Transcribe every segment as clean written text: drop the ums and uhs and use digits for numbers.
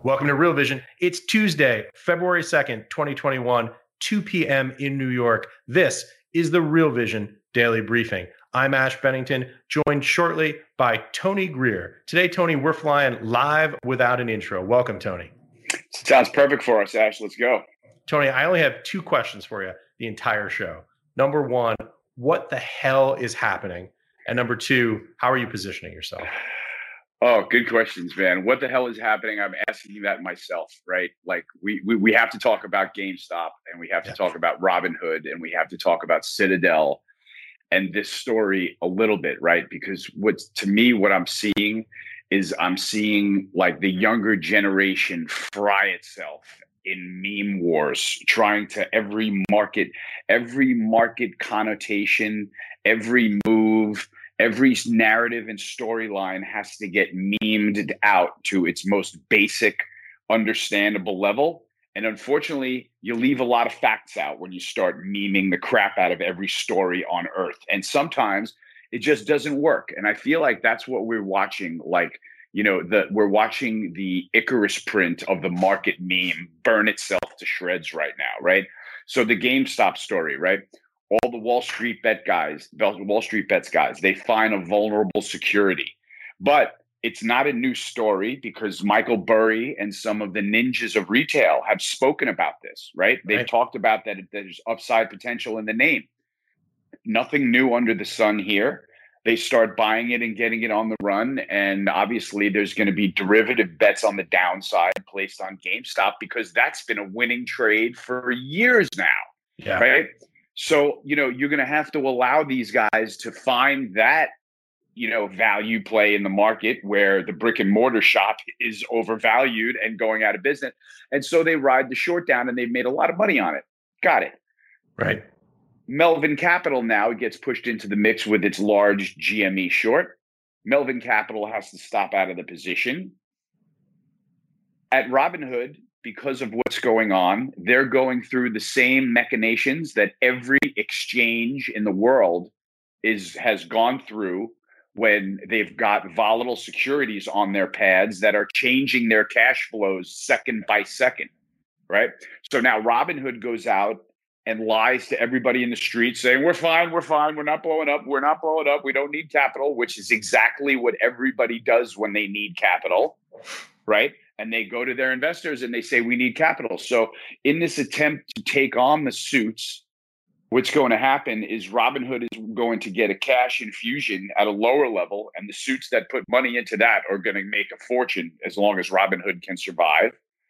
Welcome to Real Vision. It's Tuesday, February 2nd, 2021, 2 p.m. in New York. This is the Real Vision Daily Briefing. I'm Ash Bennington, joined shortly by Tony Greer. Today, Tony, we're flying live without an intro. Welcome, Tony. Sounds perfect for us, Ash. Let's go. Tony, I only have two questions for you the entire show. Number one, what the hell is happening? And number two, how are you positioning yourself? Oh, good questions, man. What the hell is happening? I'm asking that myself, right? Like we have to talk about GameStop, and we have to talk about Robinhood, and we have to talk about Citadel and this story a little bit, right? Because what I'm seeing is like the younger generation fry itself in meme wars, trying to every market connotation, every move, every narrative and storyline has to get memed out to its most basic, understandable level. And unfortunately, you leave a lot of facts out when you start memeing the crap out of every story on Earth. And sometimes it just doesn't work. And I feel like that's what we're watching. Like, we're watching the Icarus print of the market meme burn itself to shreds right now, right? So the GameStop story, right? All the Wall Street Bets guys, they find a vulnerable security. But it's not a new story because Michael Burry and some of the ninjas of retail have spoken about this, right? They've talked about that there's upside potential in the name. Nothing new under the sun here. They start buying it and getting it on the run. And obviously there's going to be derivative bets on the downside placed on GameStop because that's been a winning trade for years now, right? So, you're going to have to allow these guys to find that, value play in the market where the brick and mortar shop is overvalued and going out of business. And so they ride the short down and they've made a lot of money on it. Got it. Right. Melvin Capital now gets pushed into the mix with its large GME short. Melvin Capital has to stop out of the position. At Robinhood, because of what's going on, they're going through the same machinations that every exchange in the world has gone through when they've got volatile securities on their pads that are changing their cash flows second by second, right? So now Robinhood goes out and lies to everybody in the street saying, we're fine, we're not blowing up, we don't need capital, which is exactly what everybody does when they need capital, right? And they go to their investors and they say, we need capital. So in this attempt to take on the suits, what's going to happen is Robinhood is going to get a cash infusion at a lower level. And the suits that put money into that are going to make a fortune as long as Robinhood can survive.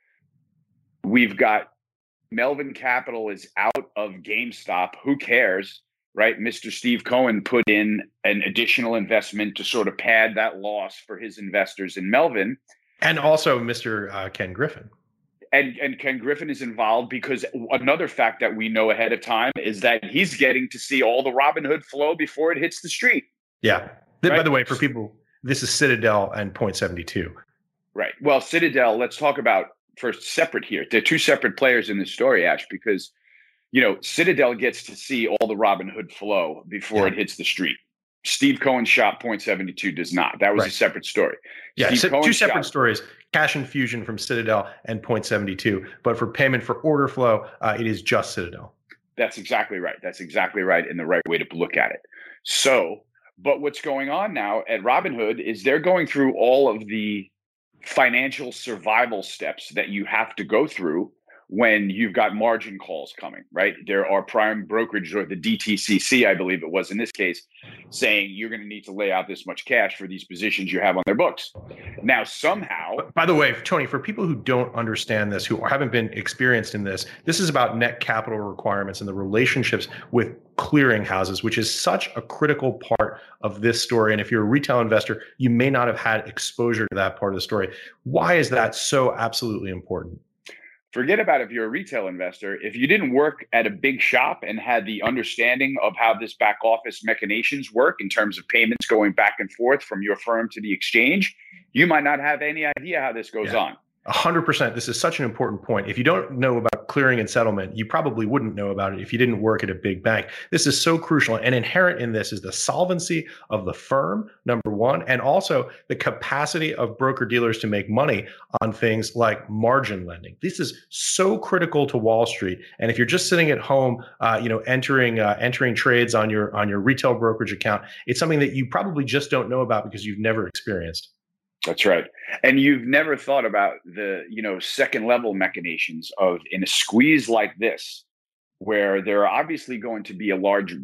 We've got Melvin Capital is out of GameStop. Who cares, right? Mr. Steve Cohen put in an additional investment to sort of pad that loss for his investors in Melvin. And also Mr. Ken Griffin. And Ken Griffin is involved because another fact that we know ahead of time is that he's getting to see all the Robinhood flow before it hits the street. Yeah. Right? By the way, for people, this is Citadel and Point 72. Right. Well, Citadel, let's talk about first separate here. They're two separate players in this story, Ash, because, Citadel gets to see all the Robinhood flow before it hits the street. Steve Cohen's shop, Point 72, does not. That was a separate story. Yeah, two separate stories. Cash infusion from Citadel and Point 72. But for payment for order flow, it is just Citadel. That's exactly right. That's exactly right, and the right way to look at it. So, but what's going on now at Robinhood is they're going through all of the financial survival steps that you have to go through when you've got margin calls coming, right? There are prime brokerage or the DTCC, I believe it was in this case, saying you're going to need to lay out this much cash for these positions you have on their books. Now, somehow... By the way, Tony, for people who don't understand this, who haven't been experienced in this is about net capital requirements and the relationships with clearing houses, which is such a critical part of this story. And if you're a retail investor, you may not have had exposure to that part of the story. Why is that so absolutely important? Forget about if you're a retail investor. If you didn't work at a big shop and had the understanding of how this back office machinations work in terms of payments going back and forth from your firm to the exchange, you might not have any idea how this goes on. 100%. This is such an important point. If you don't know about clearing and settlement, you probably wouldn't know about it if you didn't work at a big bank. This is so crucial. And inherent in this is the solvency of the firm, number one, and also the capacity of broker dealers to make money on things like margin lending. This is so critical to Wall Street. And if you're just sitting at home, entering trades on your retail brokerage account, it's something that you probably just don't know about because you've never experienced. That's right. And you've never thought about the, second level machinations of, in a squeeze like this, where there's obviously going to be a large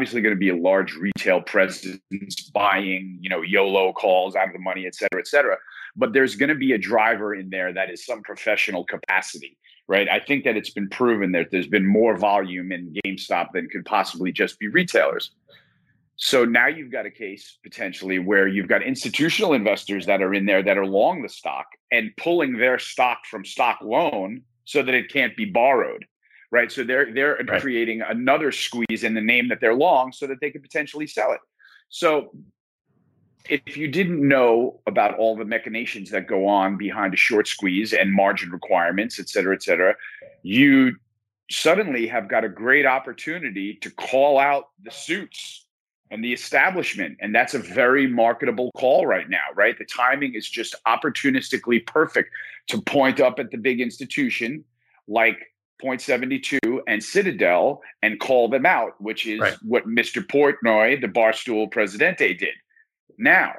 retail presence buying, YOLO calls out of the money, et cetera, et cetera. But there's going to be a driver in there that is some professional capacity, right? I think that it's been proven that there's been more volume in GameStop than could possibly just be retailers. So now you've got a case potentially where you've got institutional investors that are in there that are long the stock and pulling their stock from stock loan so that it can't be borrowed, right? So they're right. Creating another squeeze in the name that they're long so that they could potentially sell it. So if you didn't know about all the machinations that go on behind a short squeeze and margin requirements, et cetera, you suddenly have got a great opportunity to call out the suits and the establishment. And that's a very marketable call right now, right? The timing is just opportunistically perfect to point up at the big institution like Point72 and Citadel and call them out, which is right. What Mr. Portnoy, the Barstool Presidente, did. Now,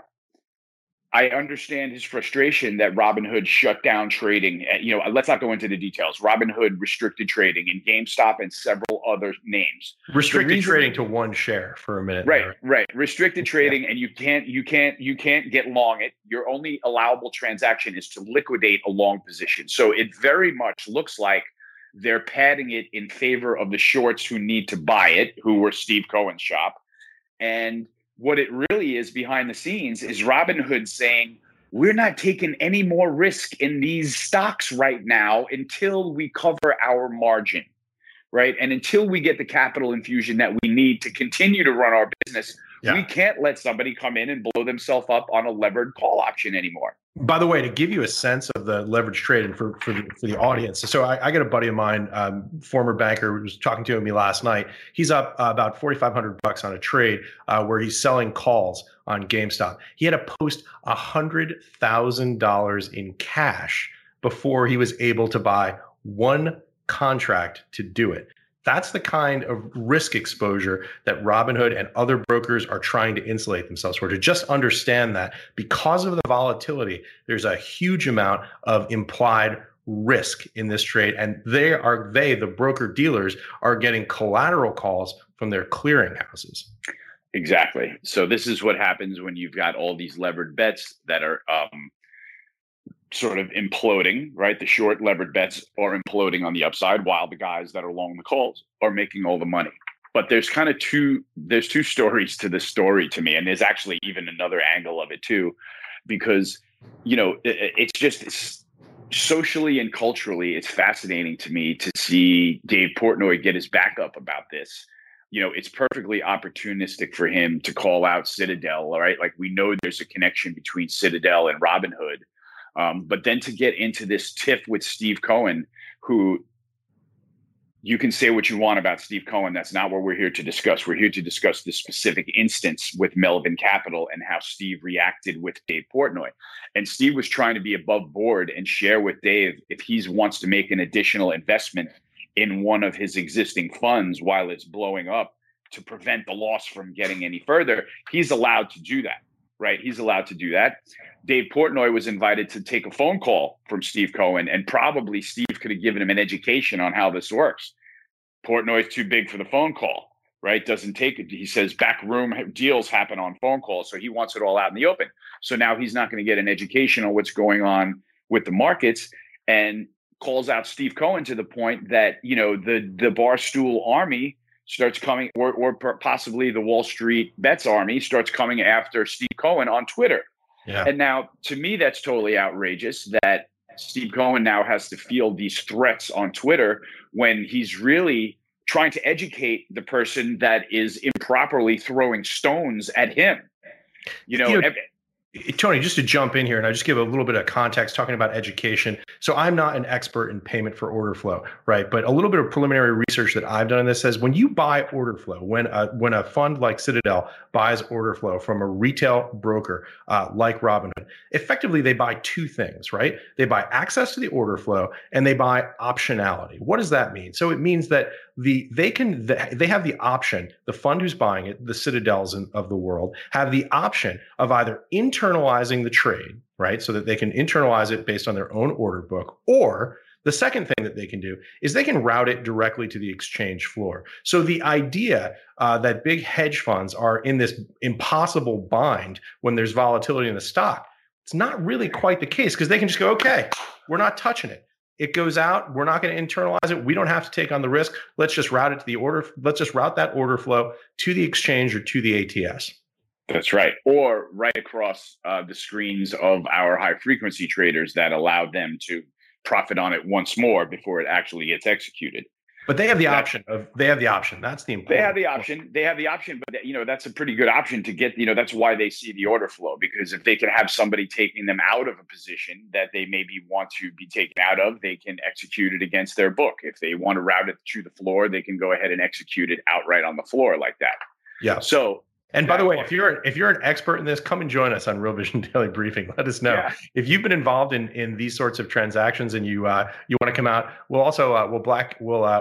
I understand his frustration that Robinhood shut down trading. Let's not go into the details. Robinhood restricted trading in GameStop and several other names. Restricted trading to one share for a minute. Right. Restricted trading, and you can't get long it. Your only allowable transaction is to liquidate a long position. So it very much looks like they're padding it in favor of the shorts who need to buy it, who were Steve Cohen's shop. And what it really is behind the scenes is Robinhood saying, we're not taking any more risk in these stocks right now until we cover our margin, right? And until we get the capital infusion that we need to continue to run our business, we can't let somebody come in and blow themselves up on a levered call option anymore. By the way, to give you a sense of the leverage trade and for the audience, so I got a buddy of mine, former banker, who was talking to me last night. He's up about $4,500 on a trade where he's selling calls on GameStop. He had to post $100,000 in cash before he was able to buy one contract to do it. That's the kind of risk exposure that Robinhood and other brokers are trying to insulate themselves for. To just understand that because of the volatility, there's a huge amount of implied risk in this trade. And the broker dealers are getting collateral calls from their clearing houses. Exactly. So this is what happens when you've got all these levered bets that are sort of imploding, right? The short levered bets are imploding on the upside while the guys that are long the calls are making all the money. But there's kind of two stories to this story to me. And there's actually even another angle of it too, because, it's socially and culturally, it's fascinating to me to see Dave Portnoy get his back up about this. It's perfectly opportunistic for him to call out Citadel, right? Like we know there's a connection between Citadel and Robinhood. But then to get into this tiff with Steve Cohen, who you can say what you want about Steve Cohen. That's not what we're here to discuss. We're here to discuss this specific instance with Melvin Capital and how Steve reacted with Dave Portnoy. And Steve was trying to be above board and share with Dave if he wants to make an additional investment in one of his existing funds while it's blowing up to prevent the loss from getting any further. He's allowed to do that. Right. He's allowed to do that. Dave Portnoy was invited to take a phone call from Steve Cohen, and probably Steve could have given him an education on how this works. Portnoy's too big for the phone call, right? Doesn't take it. He says backroom deals happen on phone calls. So he wants it all out in the open. So now he's not going to get an education on what's going on with the markets, and calls out Steve Cohen to the point that, the Barstool army starts coming, or possibly the Wall Street Bets army starts coming after Steve Cohen on Twitter. Yeah. And now, to me, that's totally outrageous that Steve Cohen now has to field these threats on Twitter when he's really trying to educate the person that is improperly throwing stones at him. Tony, just to jump in here and I just give a little bit of context talking about education. So I'm not an expert in payment for order flow, right? But a little bit of preliminary research that I've done in this says when you buy order flow, when a fund like Citadel buys order flow from a retail broker like Robinhood, effectively they buy two things, right? They buy access to the order flow and they buy optionality. What does that mean? So it means that they have the option, the fund who's buying it, the Citadels of the world, have the option of either internalizing the trade, right? So that they can internalize it based on their own order book, or the second thing that they can do is they can route it directly to the exchange floor. So the idea that big hedge funds are in this impossible bind when there's volatility in the stock, it's not really quite the case because they can just go, okay, we're not touching it. It goes out. We're not going to internalize it. We don't have to take on the risk. Let's just route it to the order. Let's just route that order flow to the exchange or to the ATS. That's right. Or right across the screens of our high frequency traders that allow them to profit on it once more before it actually gets executed. But they have the option. They have the option. That's the important. They have the option. They have the option, but that's a pretty good option to get. That's why they see the order flow, because if they can have somebody taking them out of a position that they maybe want to be taken out of, they can execute it against their book. If they want to route it to the floor, they can go ahead and execute it outright on the floor like that. Yeah. So. And by the way, if you're an expert in this, come and join us on Real Vision Daily Briefing. Let us know if you've been involved in these sorts of transactions and you want to come out. We'll also we'll black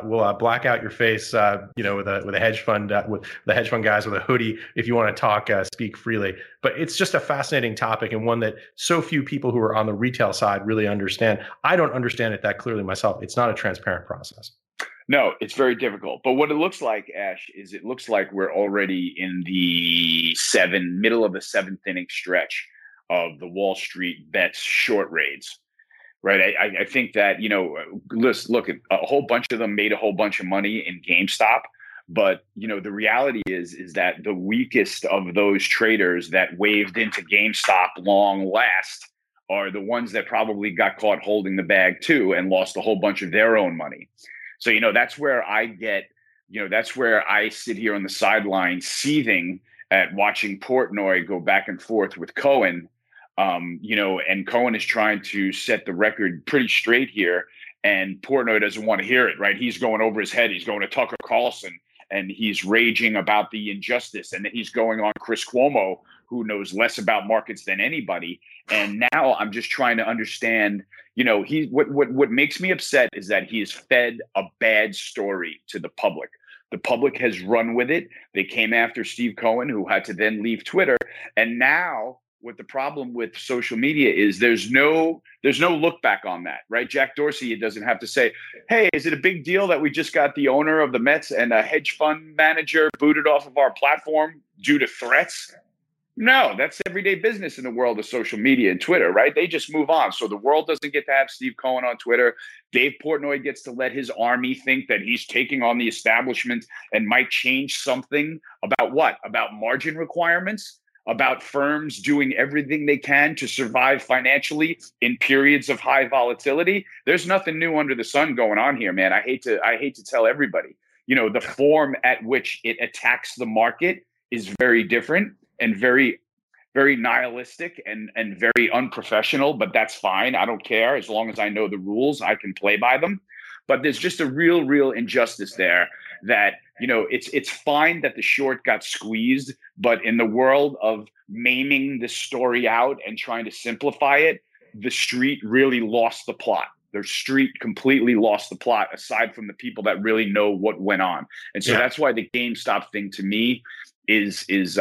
out your face, with a hedge fund with the hedge fund guys with a hoodie if you want to talk, speak freely. But it's just a fascinating topic and one that so few people who are on the retail side really understand. I don't understand it that clearly myself. It's not a transparent process. No, it's very difficult. But what it looks like, Ash, is it looks like we're already in the middle of the seventh inning stretch of the Wall Street bets short raids, right? I think that, look, a whole bunch of them made a whole bunch of money in GameStop. But, the reality is that the weakest of those traders that waved into GameStop long last are the ones that probably got caught holding the bag too and lost a whole bunch of their own money. So, that's where that's where I sit here on the sideline seething at watching Portnoy go back and forth with Cohen, and Cohen is trying to set the record pretty straight here. And Portnoy doesn't want to hear it, right? He's going over his head. He's going to Tucker Carlson and he's raging about the injustice. And then he's going on Chris Cuomo, who knows less about markets than anybody. And now I'm just trying to understand, what makes me upset is that he has fed a bad story to the public. The public has run with it. They came after Steve Cohen, who had to then leave Twitter. And now what the problem with social media is there's no look back on that, right? Jack Dorsey doesn't have to say, hey, is it a big deal that we just got the owner of the Mets and a hedge fund manager booted off of our platform due to threats? No, that's everyday business in the world of social media and Twitter, right? They just move on. So the world doesn't get to have Steve Cohen on Twitter. Dave Portnoy gets to let his army think that he's taking on the establishment and might change something about what? About margin requirements? About firms doing everything they can to survive financially in periods of high volatility. There's nothing new under the sun going on here, man. I hate to tell everybody, the form at which it attacks the market is very different and very, very nihilistic and very unprofessional, but that's fine. I don't care. As long as I know the rules, I can play by them. But there's just a real injustice there that, it's fine that the short got squeezed, but in the world of maiming the story out and trying to simplify it, the street really lost the plot. The street completely lost the plot, aside from the people that really know what went on. And so that's why the GameStop thing to me is it's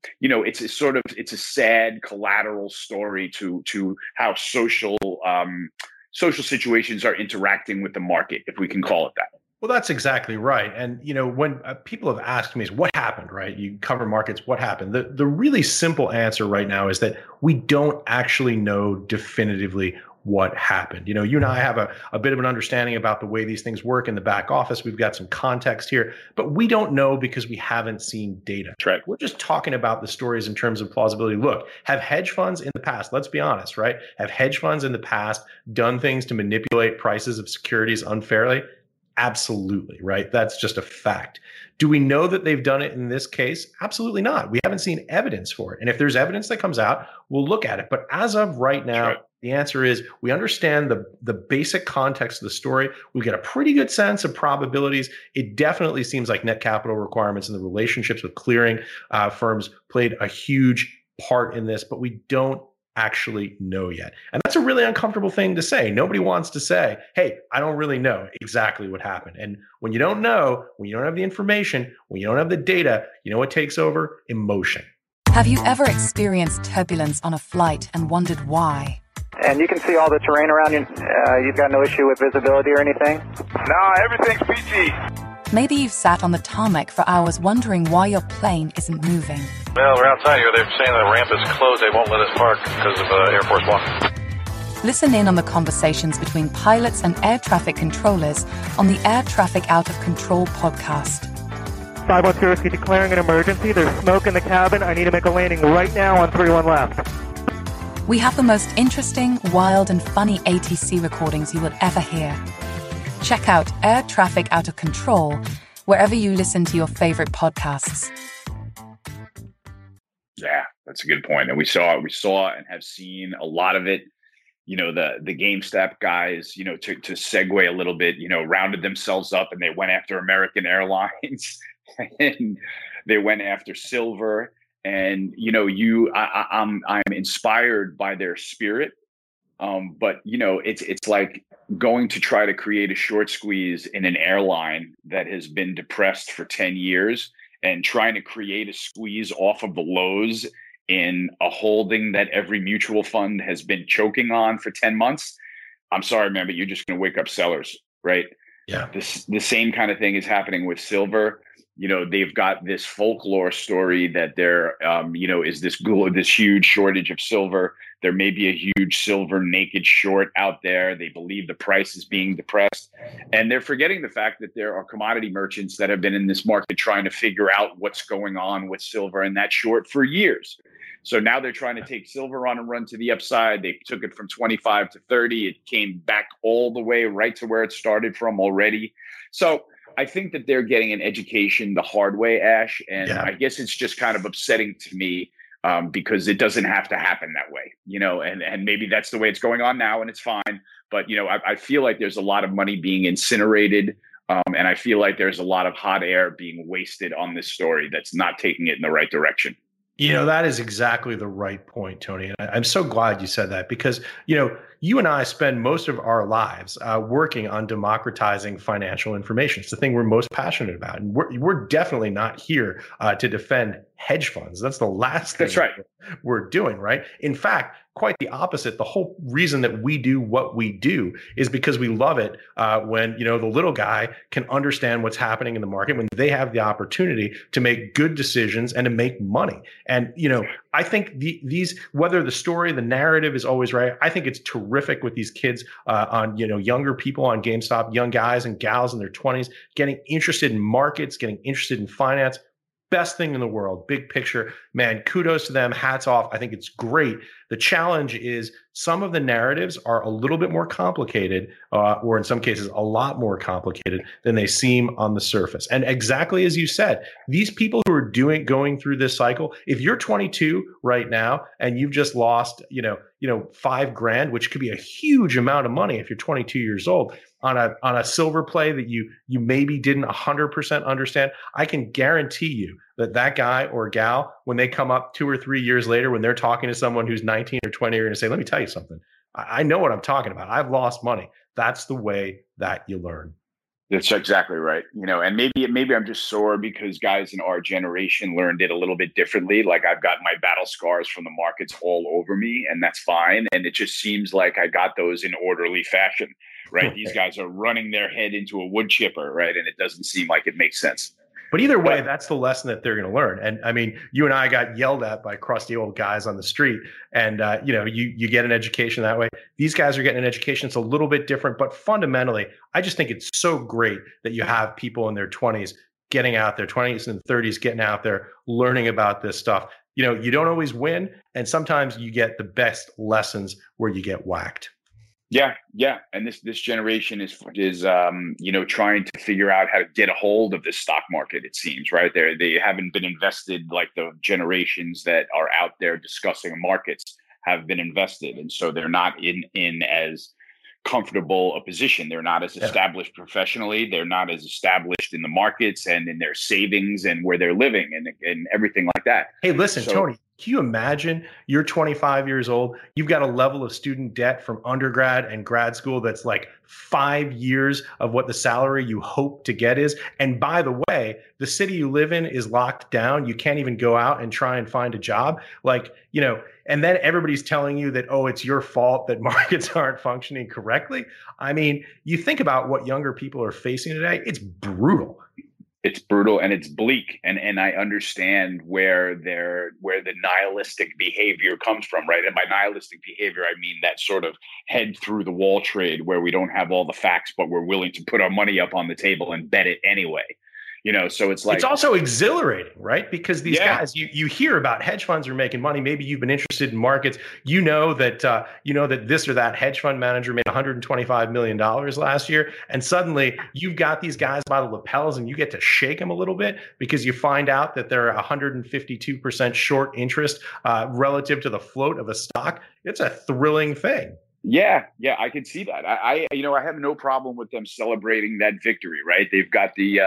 a sad collateral story to how social situations are interacting with the market, if we can call it that. Well, that's exactly right. And, when people have asked me, what happened, right? You cover markets, what happened? The really simple answer right now is that we don't actually know definitively what happened. You and I have a bit of an understanding about the way these things work in the back office. We've got some context here, but we don't know because we haven't seen data. Right. We're just talking about the stories in terms of plausibility. Look, have hedge funds in the past, let's be honest, right? Have hedge funds in the past done things to manipulate prices of securities unfairly? Absolutely, right? That's just a fact. Do we know that they've done it in this case? Absolutely not. We haven't seen evidence for it. And if there's evidence that comes out, we'll look at it. But as of right now, right. the answer is we understand the basic context of the story. We get a pretty good sense of probabilities. It definitely seems like net capital requirements and the relationships with clearing firms played a huge part in this, but we don't actually know yet. And that's a really uncomfortable thing to say. Nobody wants to say, hey, I don't really know exactly what happened. And when you don't know, when you don't have the information, when you don't have the data, you know what takes over? Emotion. Have you ever experienced turbulence on a flight and wondered why? And you can see all the terrain around you. You've got no issue with visibility or anything? No, everything's peachy. Maybe you've sat on the tarmac for hours wondering why your plane isn't moving. Well, we're outside here. They're saying the ramp is closed. They won't let us park because of Air Force One. Listen in on the conversations between pilots and air traffic controllers on the Air Traffic Out of Control podcast. 510, Whiskey declaring an emergency. There's smoke in the cabin. I need to make a landing right now on 31 left. We have the most interesting, wild, and funny ATC recordings you will ever hear. Check out Air Traffic Out of Control wherever you listen to your favorite podcasts. Yeah, that's a good point. And we saw and have seen a lot of it. You know, the GameStop guys, you know, to segue a little bit, you know, rounded themselves up and they went after American Airlines and they went after silver. And, you know, I'm inspired by their spirit. But, you know, it's like going to try to create a short squeeze in an airline that has been depressed for 10 years and trying to create a squeeze off of the lows in a holding that every mutual fund has been choking on for 10 months. I'm sorry, man, but you're just going to wake up sellers, right? Yeah. The same kind of thing is happening with silver. You know, they've got this folklore story that there, you know, is this huge shortage of silver. There may be a huge silver naked short out there. They believe the price is being depressed. And they're forgetting the fact that there are commodity merchants that have been in this market trying to figure out what's going on with silver and that short for years. So now they're trying to take silver on a run to the upside. They took it from 25 to 30. It came back all the way right to where it started from already. So I think that they're getting an education the hard way, Ash. And I guess it's just kind of upsetting to me because it doesn't have to happen that way, you know, and maybe that's the way it's going on now and it's fine. But, you know, I feel like there's a lot of money being incinerated and I feel like there's a lot of hot air being wasted on this story that's not taking it in the right direction. You know, that is exactly the right point, Tony. And I'm so glad you said that because, you know, you and I spend most of our lives working on democratizing financial information. It's the thing we're most passionate about. And we're definitely not here to defend hedge funds. That's the last thing we're doing, right? In fact, quite the opposite. The whole reason that we do what we do is because we love it when, you know, the little guy can understand what's happening in the market, when they have the opportunity to make good decisions and to make money. And, you know, I think these, whether the story, the narrative is always right, I think it's terrific with these kids on, you know, younger people on GameStop, young guys and gals in their 20s, getting interested in markets, getting interested in finance. Best thing in the world, big picture, man, kudos to them, hats off. I think it's great. The challenge is some of the narratives are a little bit more complicated, or in some cases, a lot more complicated than they seem on the surface. And exactly as you said, these people who are going through this cycle, if you're 22 right now and you've just lost, you know, $5,000, which could be a huge amount of money if you're 22 years old, on a silver play that you maybe didn't 100% understand, I can guarantee you that guy or gal, when they come up 2 or 3 years later, when they're talking to someone who's 19 or 20, are going to say, let me tell you something. I know what I'm talking about. I've lost money. That's the way that you learn. That's exactly right. You know, and maybe I'm just sore because guys in our generation learned it a little bit differently. Like I've got my battle scars from the markets all over me, and that's fine. And it just seems like I got those in orderly fashion, right? These guys are running their head into a wood chipper, right? And it doesn't seem like it makes sense. But either way, that's the lesson that they're going to learn. And I mean, you and I got yelled at by crusty old guys on the street, and you know, you get an education that way. These guys are getting an education. It's a little bit different, but fundamentally, I just think it's so great that you have people in their 20s getting out there, 20s and 30s getting out there, learning about this stuff. You know, you don't always win, and sometimes you get the best lessons where you get whacked. Yeah, and this generation is trying to figure out how to get a hold of the stock market. It seems right they haven't been invested like the generations that are out there discussing markets have been invested, and so they're not in as comfortable a position. They're not as established professionally. They're not as established in the markets and in their savings and where they're living and everything like that. Hey, listen, Tony, can you imagine you're 25 years old, you've got a level of student debt from undergrad and grad school that's like 5 years of what the salary you hope to get is. And by the way, the city you live in is locked down. You can't even go out and try and find a job. And then everybody's telling you that, oh, it's your fault that markets aren't functioning correctly. I mean, you think about what younger people are facing today, it's brutal. It's brutal and it's bleak. And I understand where the nihilistic behavior comes from, right? And by nihilistic behavior, I mean that sort of head through the wall trade where we don't have all the facts, but we're willing to put our money up on the table and bet it anyway. So it's like, it's also exhilarating, right? Because these guys, you hear about hedge funds are making money. Maybe you've been interested in markets. You know that this or that hedge fund manager made $125 million last year. And suddenly you've got these guys by the lapels and you get to shake them a little bit because you find out that they're 152% short interest relative to the float of a stock. It's a thrilling thing. Yeah, I can see that. I have no problem with them celebrating that victory, right? They've got the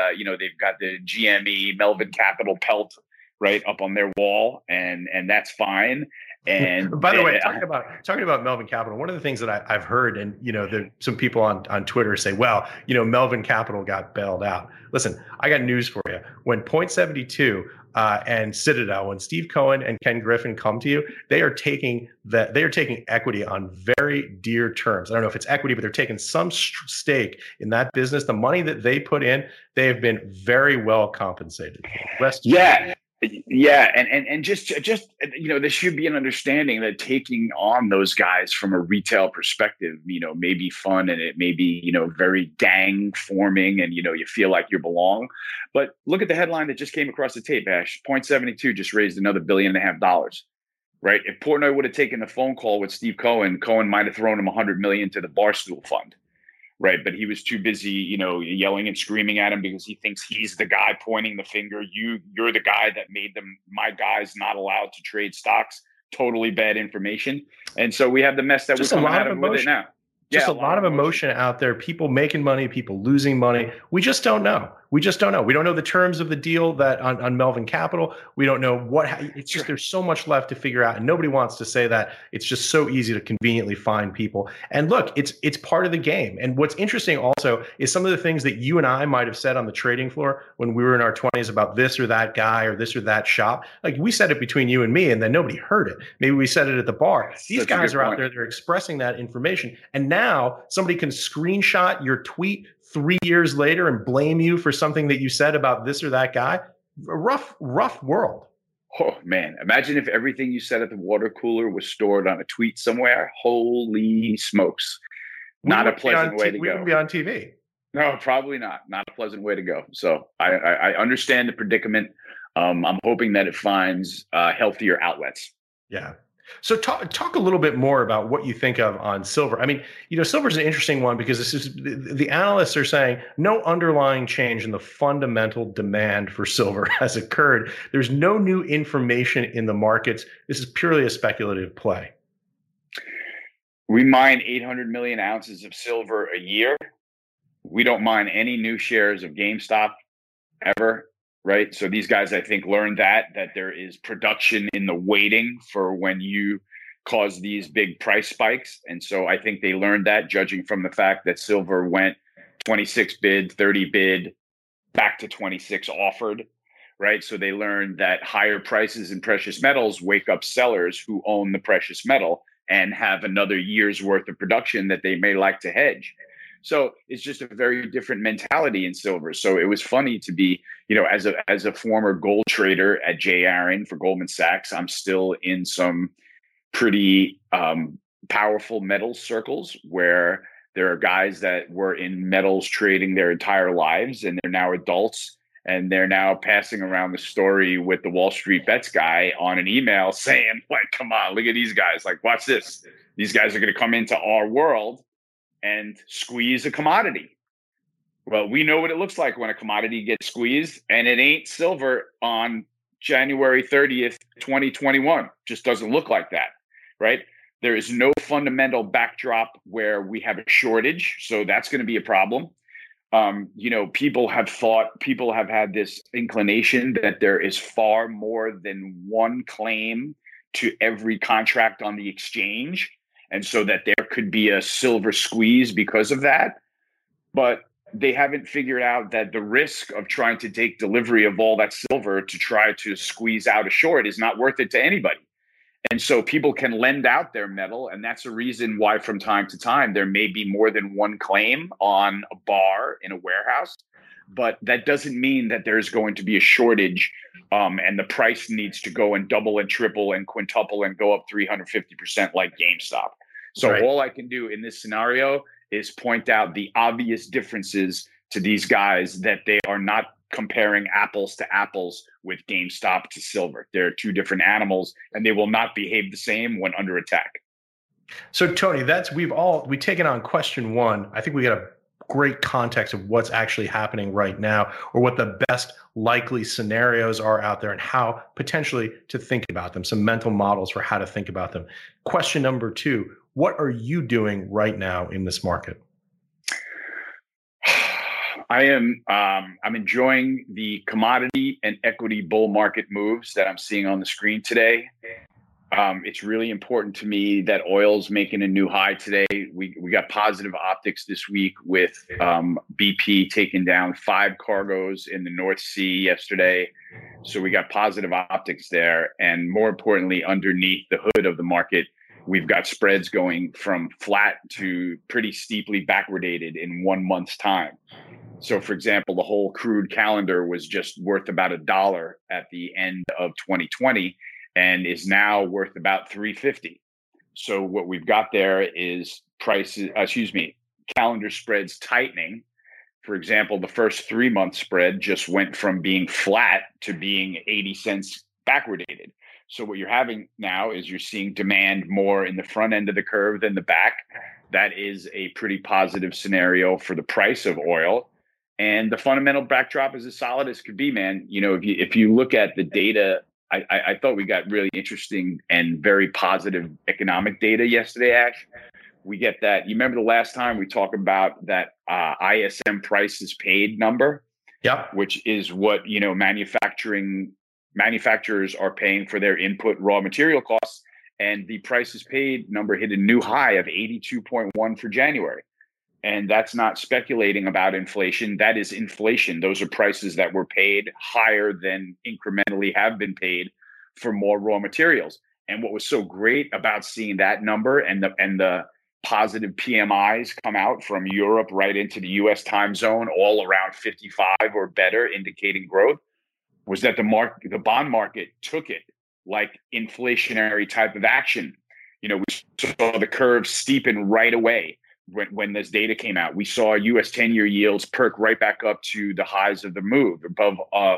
GME Melvin Capital pelt right up on their wall, and that's fine. And by the way, talking about Melvin Capital, one of the things that I've heard, and there some people on Twitter say, well, Melvin Capital got bailed out. Listen, I got news for you. When Point72 and Citadel, when Steve Cohen and Ken Griffin come to you, they are taking equity on very dear terms. I don't know if it's equity, but they're taking some stake in that business. The money that they put in, they have been very well compensated. Yeah, and just there should be an understanding that taking on those guys from a retail perspective, may be fun and it may be very gang forming and you feel like you belong. But look at the headline that just came across the tape, Ash. Point72 just raised another $1.5 billion. Right? If Portnoy would have taken the phone call with Steve Cohen might have thrown him $100 million to the Barstool Fund. Right. But he was too busy, yelling and screaming at him because he thinks he's the guy pointing the finger. You're the guy that made my guys not allowed to trade stocks. Totally bad information. And so we have the mess that we're coming out of with it now. Just a lot of emotion out there. People making money, people losing money. We just don't know. We don't know the terms of the deal that on Melvin Capital. We don't know it's just, there's so much left to figure out and nobody wants to say that. It's just so easy to conveniently find people. And look, it's part of the game. And what's interesting also is some of the things that you and I might have said on the trading floor when we were in our 20s about this or that guy or this or that shop. Like we said it between you and me and then nobody heard it. Maybe we said it at the bar. These guys are out there, they're expressing that information. And now somebody can screenshot your tweet 3 years later and blame you for something that you said about this or that guy. A rough world. Oh man, imagine if everything you said at the water cooler was stored on a tweet somewhere. Holy smokes. Not a pleasant way to go. We wouldn't be on TV. No, probably not. Not a pleasant way to go. So I understand the predicament. I'm hoping that it finds healthier outlets. Yeah. So talk a little bit more about what you think of on silver. I mean, silver is an interesting one because this is the analysts are saying no underlying change in the fundamental demand for silver has occurred. There's no new information in the markets. This is purely a speculative play. We mine 800 million ounces of silver a year. We don't mine any new shares of GameStop ever. Right. So these guys, I think, learned that there is production in the waiting for when you cause these big price spikes. And so I think they learned that, judging from the fact that silver went 26 bid, 30 bid, back to 26 offered. Right. So they learned that higher prices in precious metals wake up sellers who own the precious metal and have another year's worth of production that they may like to hedge. So it's just a very different mentality in silver. So it was funny to be, as a former gold trader at J. Aron for Goldman Sachs, I'm still in some pretty powerful metals circles where there are guys that were in metals trading their entire lives and they're now adults and they're now passing around the story with the Wall Street Bets guy on an email saying, like, come on, look at these guys. Like, watch this. These guys are going to come into our world. and squeeze a commodity. Well, we know what it looks like when a commodity gets squeezed, and it ain't silver on January 30th, 2021. Just doesn't look like that, right? There is no fundamental backdrop where we have a shortage, so that's going to be a problem. People have had this inclination that there is far more than one claim to every contract on the exchange, and so that there could be a silver squeeze because of that. But they haven't figured out that the risk of trying to take delivery of all that silver to try to squeeze out a short is not worth it to anybody. And so people can lend out their metal, and that's a reason why from time to time there may be more than one claim on a bar in a warehouse. But that doesn't mean that there's going to be a shortage and the price needs to go and double and triple and quintuple and go up 350% like GameStop. So All I can do in this scenario is point out the obvious differences to these guys, that they are not comparing apples to apples with GameStop to silver. They're two different animals, and they will not behave the same when under attack. So Tony, we've taken on question one. I think we got a great context of what's actually happening right now, or what the best likely scenarios are out there and how potentially to think about them, some mental models for how to think about them. Question number two, what are you doing right now in this market? I'm enjoying the commodity and equity bull market moves that I'm seeing on the screen today. It's really important to me that oil's making a new high today. We got positive optics this week with BP taking down 5 cargoes in the North Sea yesterday. So we got positive optics there. And more importantly, underneath the hood of the market, we've got spreads going from flat to pretty steeply backwardated in 1 month's time. So, for example, the whole crude calendar was just worth about $1 at the end of 2020 and is now worth about $3.50. So what we've got there is calendar spreads tightening. For example, the first 3-month spread just went from being flat to being 80 cents backwardated. So what you're having now is you're seeing demand more in the front end of the curve than the back. That is a pretty positive scenario for the price of oil. And the fundamental backdrop is as solid as could be, man. If you look at the data, I thought we got really interesting and very positive economic data yesterday, Ash. We get that. You remember the last time we talked about that ISM prices paid number? Yep. Which is what, manufacturers are paying for their input raw material costs. And the prices paid number hit a new high of 82.1 for January. And that's not speculating about inflation. That is inflation. Those are prices that were paid higher than incrementally have been paid for more raw materials. And what was so great about seeing that number and the positive PMIs come out from Europe right into the US time zone, all around 55 or better, indicating growth, was that the bond market took it like inflationary type of action. We saw the curve steepen right away. When this data came out, we saw U.S. 10-year yields perk right back up to the highs of the move, above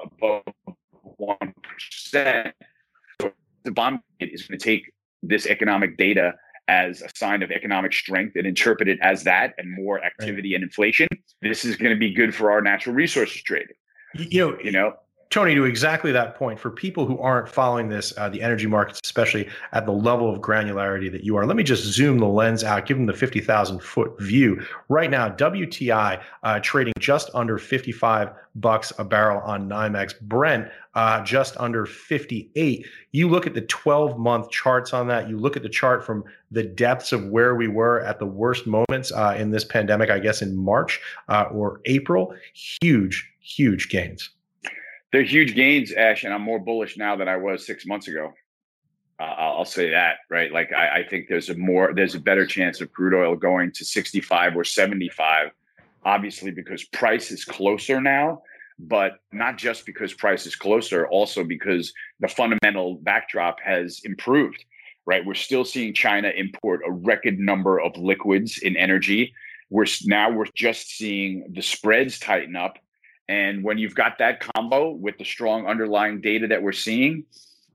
1%. So the bond market is going to take this economic data as a sign of economic strength and interpret it as that, and more activity and inflation. This is going to be good for our natural resources trading. Tony, to exactly that point, for people who aren't following this, the energy markets, especially at the level of granularity that you are, let me just zoom the lens out, give them the 50,000-foot view. Right now, WTI trading just under $55 a barrel on NYMEX. Brent just under 58. You look at the 12-month charts on that. You look at the chart from the depths of where we were at the worst moments in this pandemic, I guess in March or April. Huge gains. They're huge gains, Ash, and I'm more bullish now than I was 6 months ago. I'll say that, right? Like I think there's a better chance of crude oil going to 65 or 75, obviously because price is closer now, but not just because price is closer, also because the fundamental backdrop has improved, right? We're still seeing China import a record number of liquids in energy. We're just seeing the spreads tighten up. And when you've got that combo with the strong underlying data that we're seeing,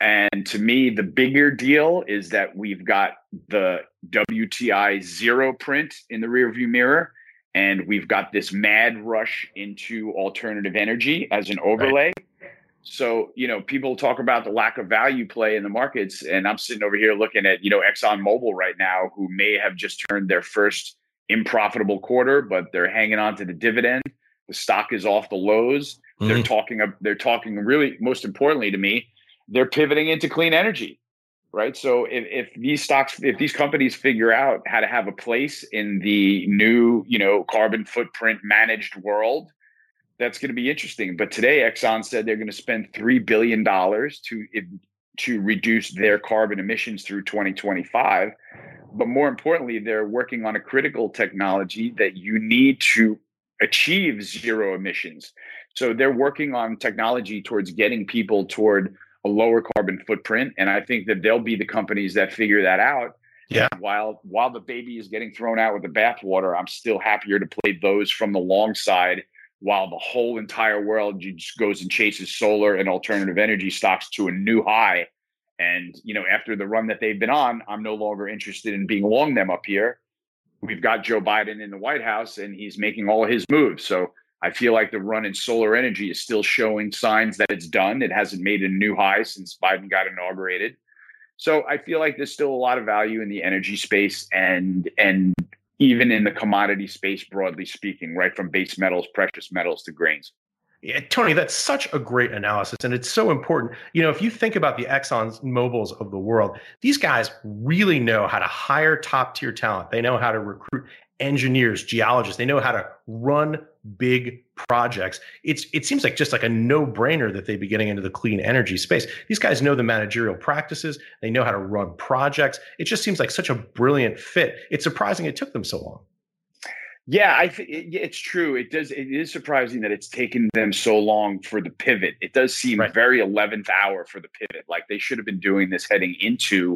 And to me, the bigger deal is that we've got the WTI zero print in the rearview mirror, and we've got this mad rush into alternative energy as an overlay. Right. So, people talk about the lack of value play in the markets, and I'm sitting over here looking at, ExxonMobil right now, who may have just turned their first unprofitable quarter, but they're hanging on to the dividend. The stock is off the lows. Mm-hmm. They're talking really, most importantly to me, they're pivoting into clean energy, right? So if these companies figure out how to have a place in the new, carbon footprint managed world, that's going to be interesting. But today, Exxon said they're going to spend $3 billion to reduce their carbon emissions through 2025. But more importantly, they're working on a critical technology that you need to achieve zero emissions. So they're working on technology towards getting people toward a lower carbon footprint. And I think that they'll be the companies that figure that out. Yeah. And while the baby is getting thrown out with the bathwater, I'm still happier to play those from the long side, while the whole entire world just goes and chases solar and alternative energy stocks to a new high. And, after the run that they've been on, I'm no longer interested in being long them up here. We've got Joe Biden in the White House, and he's making all his moves. So I feel like the run in solar energy is still showing signs that it's done. It hasn't made a new high since Biden got inaugurated. So I feel like there's still a lot of value in the energy space and even in the commodity space, broadly speaking, right from base metals, precious metals to grains. Yeah, Tony, that's such a great analysis. And it's so important. If you think about the Exxon Mobils of the world, these guys really know how to hire top tier talent. They know how to recruit engineers, geologists. They know how to run big projects. It seems like just like a no-brainer that they'd be getting into the clean energy space. These guys know the managerial practices. They know how to run projects. It just seems like such a brilliant fit. It's surprising it took them so long. Yeah, I think it's true. It is surprising that it's taken them so long for the pivot. It does seem very 11th hour for the pivot. Like they should have been doing this heading into,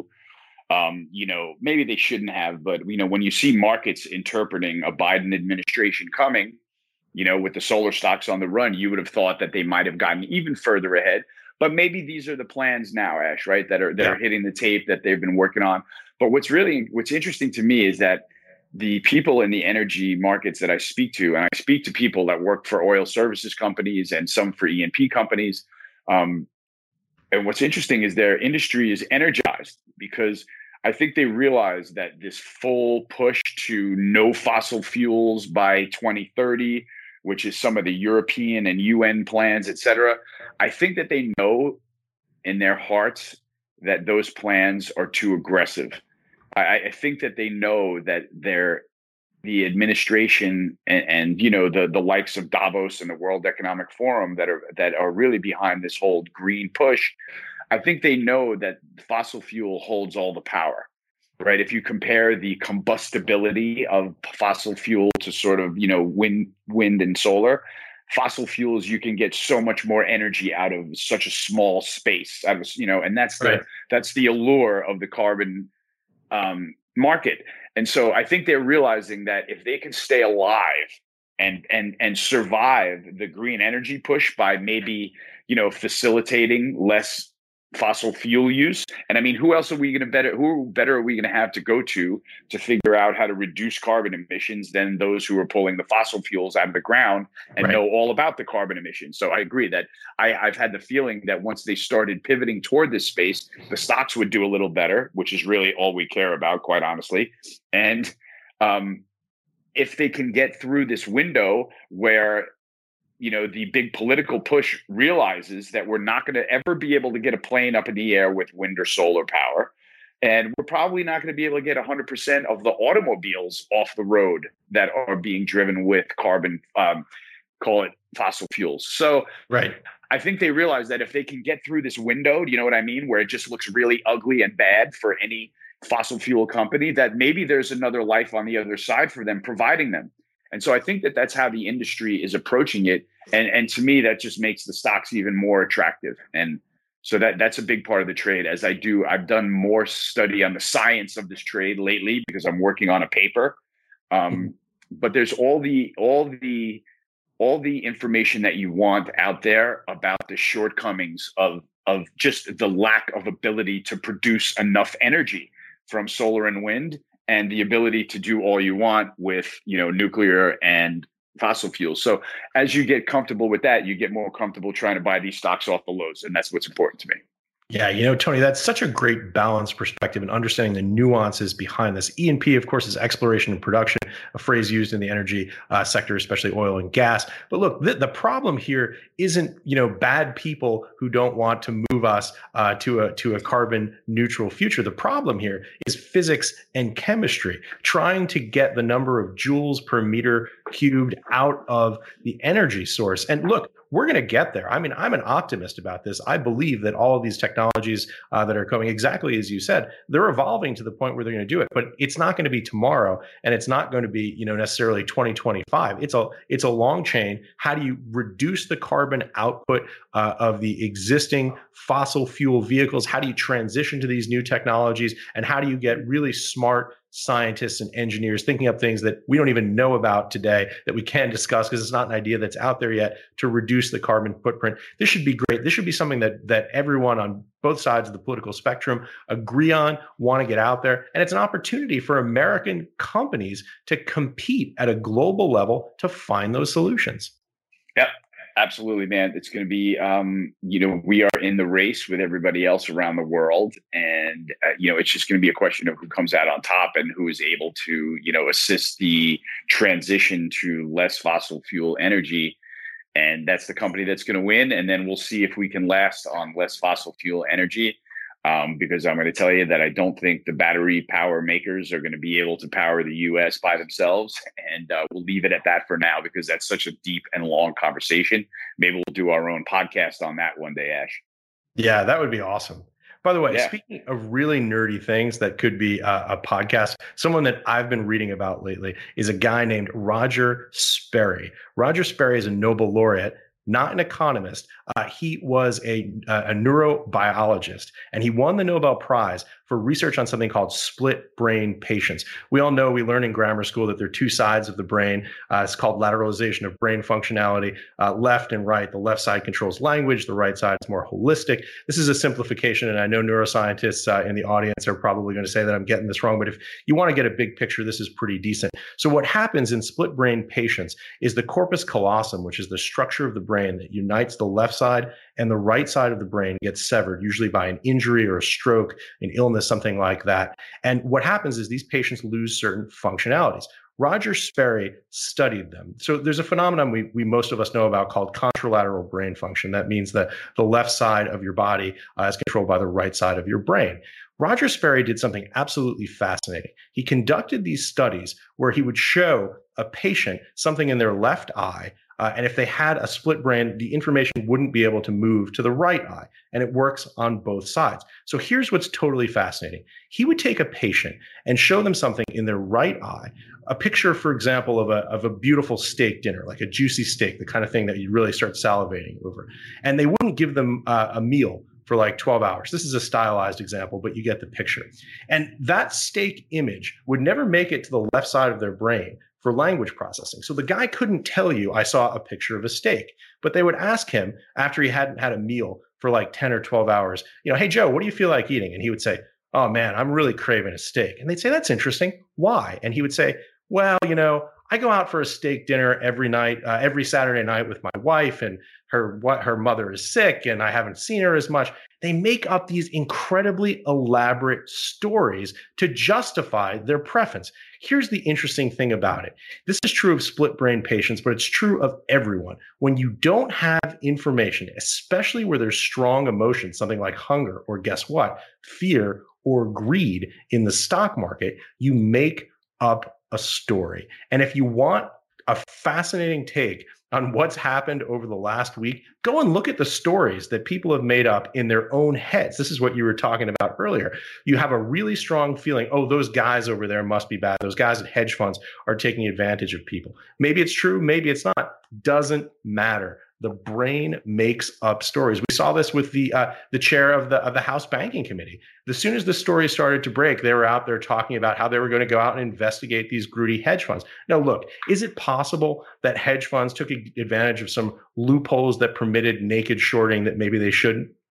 maybe they shouldn't have. But, when you see markets interpreting a Biden administration coming, with the solar stocks on the run, you would have thought that they might have gotten even further ahead. But maybe these are the plans now, Ash, right, that are hitting the tape that they've been working on. But what's interesting to me is that the people in the energy markets that I speak to, and I speak to people that work for oil services companies and some for E&P companies. And what's interesting is their industry is energized because I think they realize that this full push to no fossil fuels by 2030, which is some of the European and UN plans, et cetera, I think that they know in their hearts that those plans are too aggressive. I think that they know that the administration and the likes of Davos and the World Economic Forum that are really behind this whole green push. I think they know that fossil fuel holds all the power, right? If you compare the combustibility of fossil fuel to sort of wind and solar, fossil fuels, you can get so much more energy out of such a small space. And that's the allure of the carbon market. And so I think they're realizing that if they can stay alive and survive the green energy push by maybe, facilitating less fossil fuel use. And I mean, who better are we going to have to go to figure out how to reduce carbon emissions than those who are pulling the fossil fuels out of the ground and know all about the carbon emissions. So I agree that I've had the feeling that once they started pivoting toward this space, the stocks would do a little better, which is really all we care about, quite honestly. And if they can get through this window where the big political push realizes that we're not going to ever be able to get a plane up in the air with wind or solar power. And we're probably not going to be able to get 100% of the automobiles off the road that are being driven with carbon, call it fossil fuels. So I think they realize that if they can get through this window, you know what I mean, where it just looks really ugly and bad for any fossil fuel company, that maybe there's another life on the other side for them, providing them. And so I think that that's how the industry is approaching it. And to me, that just makes the stocks even more attractive. And so that's a big part of the trade. I've done more study on the science of this trade lately because I'm working on a paper. But there's all the information that you want out there about the shortcomings of just the lack of ability to produce enough energy from solar and wind, and the ability to do all you want with, nuclear and fossil fuels. So as you get comfortable with that, you get more comfortable trying to buy these stocks off the lows. And that's what's important to me. Yeah, Tony, that's such a great balanced perspective and understanding the nuances behind this. E&P, of course, is exploration and production, a phrase used in the energy sector, especially oil and gas. But look, the problem here isn't, bad people who don't want to move us to a carbon neutral future. The problem here is physics and chemistry, trying to get the number of joules per meter cubed out of the energy source. And look, we're going to get there. I mean, I'm an optimist about this. I believe that all of these technologies that are coming, exactly as you said, they're evolving to the point where they're going to do it. But it's not going to be tomorrow, and it's not going to be, necessarily 2025. It's a long chain. How do you reduce the carbon output of the existing fossil fuel vehicles? How do you transition to these new technologies? And how do you get really smart scientists and engineers thinking up things that we don't even know about today that we can discuss because it's not an idea that's out there yet to reduce the carbon footprint? This should be great. This should be something that everyone on both sides of the political spectrum agree on, want to get out there. And it's an opportunity for American companies to compete at a global level to find those solutions. Yep. Absolutely, man. It's going to be, we are in the race with everybody else around the world. And, it's just going to be a question of who comes out on top and who is able to, assist the transition to less fossil fuel energy. And that's the company that's going to win. And then we'll see if we can last on less fossil fuel energy. Because I'm going to tell you that I don't think the battery power makers are going to be able to power the U.S. by themselves. And we'll leave it at that for now, because that's such a deep and long conversation. Maybe we'll do our own podcast on that one day, Ash. Yeah, that would be awesome. By the way, Speaking of really nerdy things that could be a podcast, someone that I've been reading about lately is a guy named Roger Sperry. Roger Sperry is a Nobel laureate, not an economist. He was a neurobiologist, and he won the Nobel Prize for research on something called split brain patients. We all know, we learn in grammar school that there are two sides of the brain. It's called lateralization of brain functionality, left and right. The left side controls language. The right side is more holistic. This is a simplification, and I know neuroscientists in the audience are probably going to say that I'm getting this wrong, but if you want to get a big picture, this is pretty decent. So what happens in split brain patients is the corpus callosum, which is the structure of the brain that unites the left side and the right side of the brain, gets severed, usually by an injury or a stroke, an illness, something like that. And what happens is these patients lose certain functionalities. Roger Sperry studied them. So there's a phenomenon we most of us know about called contralateral brain function. That means that the left side of your body is controlled by the right side of your brain. Roger Sperry did something absolutely fascinating. He conducted these studies where he would show a patient something in their left eye, and if they had a split brain, the information wouldn't be able to move to the right eye. And it works on both sides. So here's what's totally fascinating. He would take a patient and show them something in their right eye, a picture, for example, of a beautiful steak dinner, like a juicy steak, the kind of thing that you really start salivating over. And they wouldn't give them a meal for like 12 hours. This is a stylized example, but you get the picture. And that steak image would never make it to the left side of their brain for language processing. So the guy couldn't tell you, I saw a picture of a steak, but they would ask him after he hadn't had a meal for like 10 or 12 hours, hey, Joe, what do you feel like eating? And he would say, oh man, I'm really craving a steak. And they'd say, that's interesting. Why? And he would say, well, I go out for a steak dinner every night, every Saturday night with my wife, and her mother is sick and I haven't seen her as much. They make up these incredibly elaborate stories to justify their preference. Here's the interesting thing about it. This is true of split brain patients, but it's true of everyone. When you don't have information, especially where there's strong emotions, something like hunger, or guess what, fear or greed in the stock market, you make up a story. And if you want a fascinating take on what's happened over the last week, go and look at the stories that people have made up in their own heads. This is what you were talking about earlier. You have a really strong feeling, oh, those guys over there must be bad. Those guys at hedge funds are taking advantage of people. Maybe it's true, maybe it's not. Doesn't matter. The brain makes up stories. We saw this with the chair of the House Banking Committee. As soon as the story started to break, they were out there talking about how they were going to go out and investigate these Grudy hedge funds. Now, look, is it possible that hedge funds took advantage of some loopholes that permitted naked shorting that maybe they shouldn't?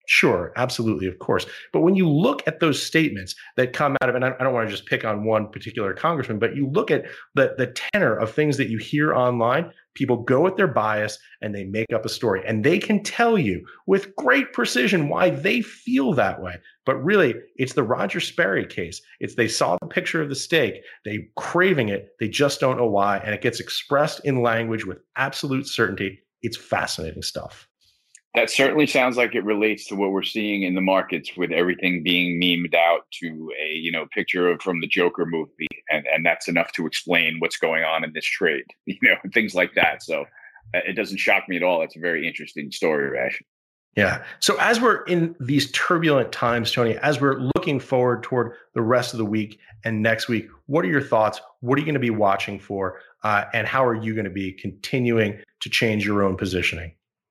Sure, absolutely, of course. But when you look at those statements that come out of, and I don't want to just pick on one particular congressman, but you look at the tenor of things that you hear online, people go with their bias and they make up a story. And they can tell you with great precision why they feel that way. But really, it's the Roger Sperry case. It's they saw the picture of the steak, they craving it, they just don't know why. And it gets expressed in language with absolute certainty. It's fascinating stuff. That certainly sounds like it relates to what we're seeing in the markets with everything being memed out to a picture from the Joker movie, and that's enough to explain what's going on in this trade, things like that. So it doesn't shock me at all. It's a very interesting story, Rash. Yeah. So as we're in these turbulent times, Tony, as we're looking forward toward the rest of the week and next week, what are your thoughts? What are you going to be watching for, and how are you going to be continuing to change your own positioning?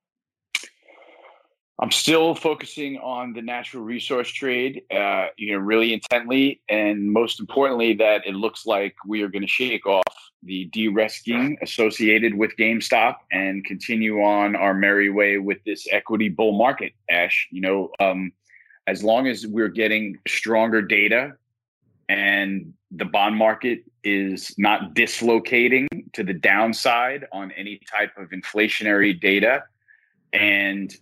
I'm still focusing on the natural resource trade, really intently. And most importantly, that it looks like we are going to shake off the de-risking associated with GameStop and continue on our merry way with this equity bull market, Ash. As long as we're getting stronger data and the bond market is not dislocating to the downside on any type of inflationary data, and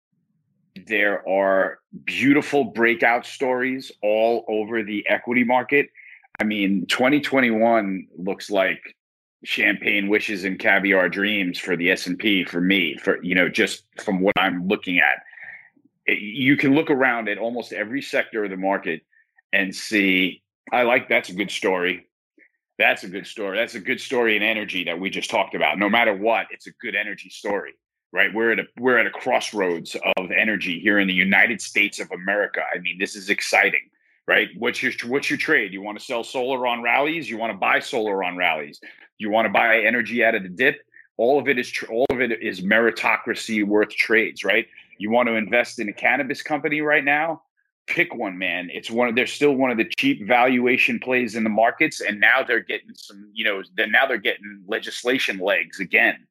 there are beautiful breakout stories all over the equity market. I mean, 2021 looks like champagne wishes and caviar dreams for the S&P for me, just from what I'm looking at. You can look around at almost every sector of the market and see, that's a good story. That's a good story. That's a good story in energy that we just talked about. No matter what, it's a good energy story. Right, we're at a crossroads of energy here in the United States of America. I mean, this is exciting, right? What's your trade? You want to sell solar on rallies? You want to buy solar on rallies? You want to buy energy out of the dip? All of it is meritocracy worth trades, right? You want to invest in a cannabis company right now? Pick one, man. They're still one of the cheap valuation plays in the markets, and now they're getting they're getting legislation legs again.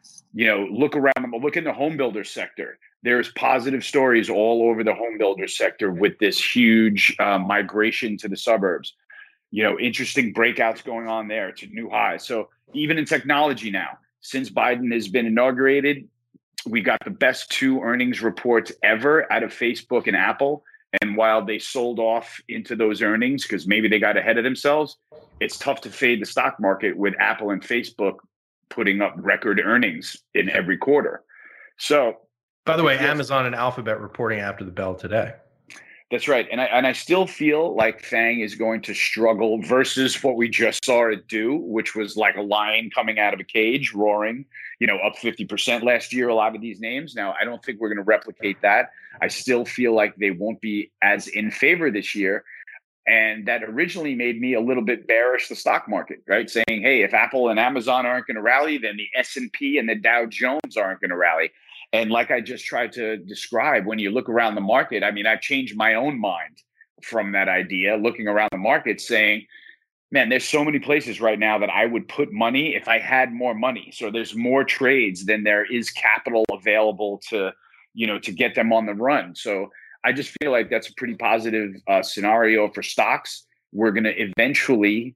Look around them. Look in the home builder sector. There's positive stories all over the home builder sector with this huge migration to the suburbs. Interesting breakouts going on there to new highs. So even in technology now, since Biden has been inaugurated, we got the best 2 earnings reports ever out of Facebook and Apple. And while they sold off into those earnings because maybe they got ahead of themselves, it's tough to fade the stock market with Apple and Facebook putting up record earnings in every quarter. So, by the way, Amazon and Alphabet reporting after the bell today. That's right. And I still feel like FANG is going to struggle versus what we just saw it do, which was like a lion coming out of a cage roaring, up 50% last year, a lot of these names. Now, I don't think we're going to replicate that. I still feel like they won't be as in favor this year. And that originally made me a little bit bearish the stock market, right? Saying, hey, if Apple and Amazon aren't going to rally, then the S&P and the Dow Jones aren't going to rally. And like I just tried to describe, when you look around the market, I mean, I've changed my own mind from that idea, looking around the market saying, man, there's so many places right now that I would put money if I had more money. So there's more trades than there is capital available to get them on the run. So I just feel like that's a pretty positive scenario for stocks. We're going to eventually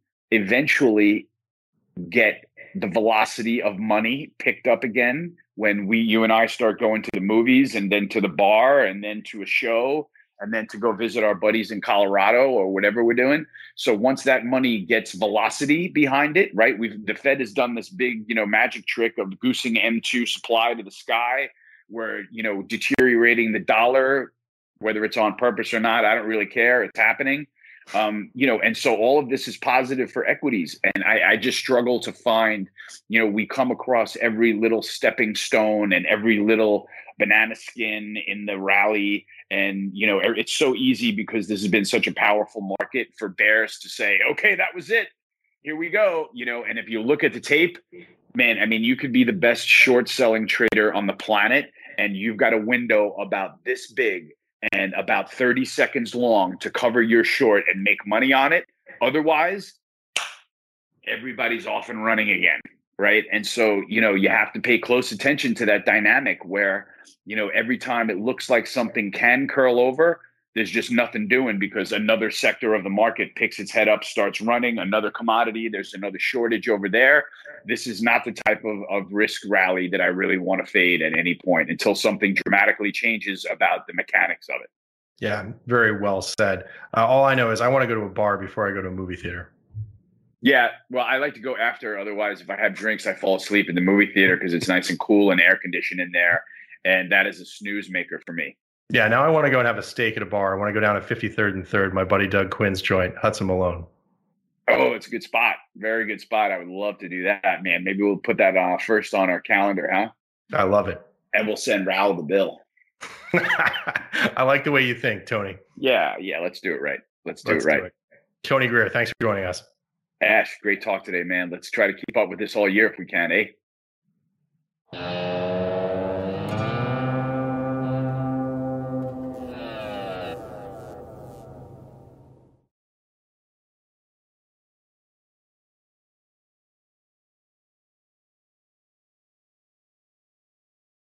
get the velocity of money picked up again when you and I start going to the movies and then to the bar and then to a show and then to go visit our buddies in Colorado or whatever we're doing. So once that money gets velocity behind it, right? The Fed has done this big, magic trick of goosing M2 supply to the sky, where, deteriorating the dollar, whether it's on purpose or not, I don't really care. It's happening. And so all of this is positive for equities. And I just struggle to find, we come across every little stepping stone and every little banana skin in the rally. And, it's so easy because this has been such a powerful market for bears to say, okay, that was it. Here we go. And if you look at the tape, man, I mean, you could be the best short selling trader on the planet, and you've got a window about this big and about 30 seconds long to cover your short and make money on it. Otherwise, everybody's off and running again. right? And so, you have to pay close attention to that dynamic where, every time it looks like something can curl over, there's just nothing doing because another sector of the market picks its head up, starts running another commodity. There's another shortage over there. This is not the type of risk rally that I really want to fade at any point until something dramatically changes about the mechanics of it. Yeah, very well said. All I know is I want to go to a bar before I go to a movie theater. Yeah, well, I like to go after. Otherwise, if I have drinks, I fall asleep in the movie theater because it's nice and cool and air conditioned in there. And that is a snooze maker for me. Yeah, now I want to go and have a steak at a bar. I want to go down to 53rd and 3rd, my buddy Doug Quinn's joint, Hudson Malone. Oh, it's a good spot. Very good spot. I would love to do that, man. Maybe we'll put that first on our calendar, huh? I love it. And we'll send Raul the bill. I like the way you think, Tony. Yeah, let's do it right. Let's do it. Tony Greer, thanks for joining us. Ash, great talk today, man. Let's try to keep up with this all year if we can, eh?